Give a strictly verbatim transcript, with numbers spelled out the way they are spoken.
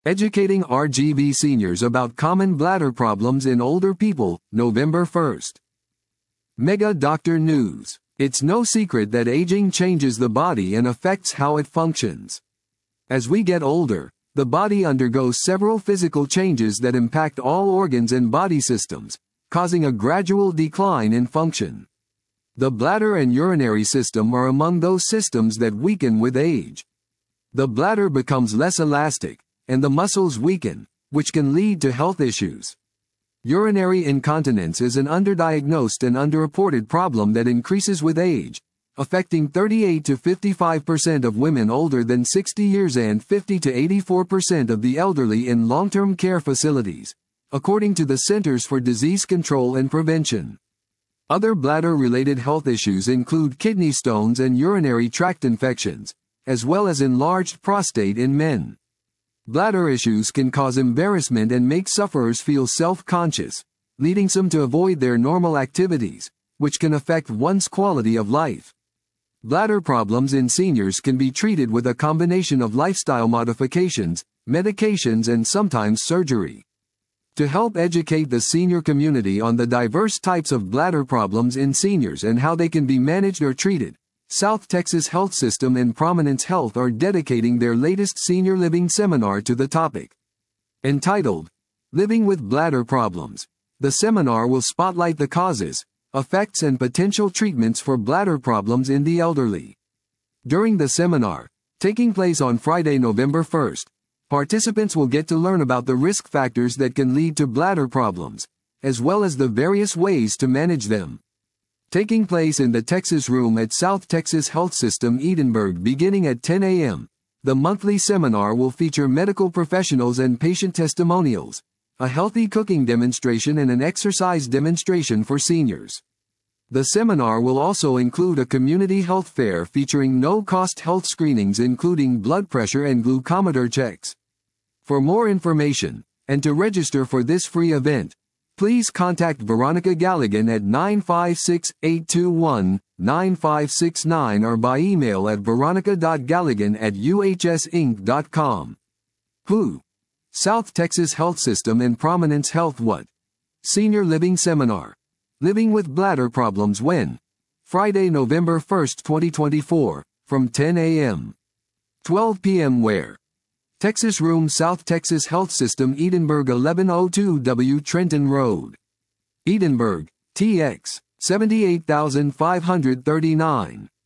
Educating R G V Seniors about Common Bladder Problems in Older People, November first. Mega Doctor News. It's no secret that aging changes the body and affects how it functions. As we get older, the body undergoes several physical changes that impact all organs and body systems, causing a gradual decline in function. The bladder and urinary system are among those systems that weaken with age. The bladder becomes less elastic, and the muscles weaken, which can lead to health issues. Urinary incontinence is an underdiagnosed and underreported problem that increases with age, affecting thirty-eight to fifty-five percent of women older than sixty years and fifty to eighty-four percent of the elderly in long-term care facilities, according to the Centers for Disease Control and Prevention. Other bladder-related health issues include kidney stones and urinary tract infections, as well as enlarged prostate in men. Bladder issues can cause embarrassment and make sufferers feel self-conscious, leading some to avoid their normal activities, which can affect one's quality of life. Bladder problems in seniors can be treated with a combination of lifestyle modifications, medications, and sometimes surgery. To help educate the senior community on the diverse types of bladder problems in seniors and how they can be managed or treated, South Texas Health System and Prominence Health are dedicating their latest senior living seminar to the topic. Entitled, Living with Bladder Problems, the seminar will spotlight the causes, effects, and potential treatments for bladder problems in the elderly. During the seminar, taking place on Friday, November first, participants will get to learn about the risk factors that can lead to bladder problems, as well as the various ways to manage them. Taking place in the Texas Room at South Texas Health System Edinburgh beginning at ten a m, the monthly seminar will feature medical professionals and patient testimonials, a healthy cooking demonstration, and an exercise demonstration for seniors. The seminar will also include a community health fair featuring no-cost health screenings including blood pressure and glucometer checks. For more information, and to register for this free event, please contact Veronica Galligan at nine five six, eight two one, nine five six nine or by email at veronica dot galligan at u h s inc dot com. Who? South Texas Health System and Prominence Health. What? Senior Living Seminar. Living with Bladder Problems. When? Friday, November first, twenty twenty-four, from ten a m twelve p m Where? Texas Room, South Texas Health System Edinburgh, eleven oh two W Trenton Road, Edinburgh, T X seven eight five three nine.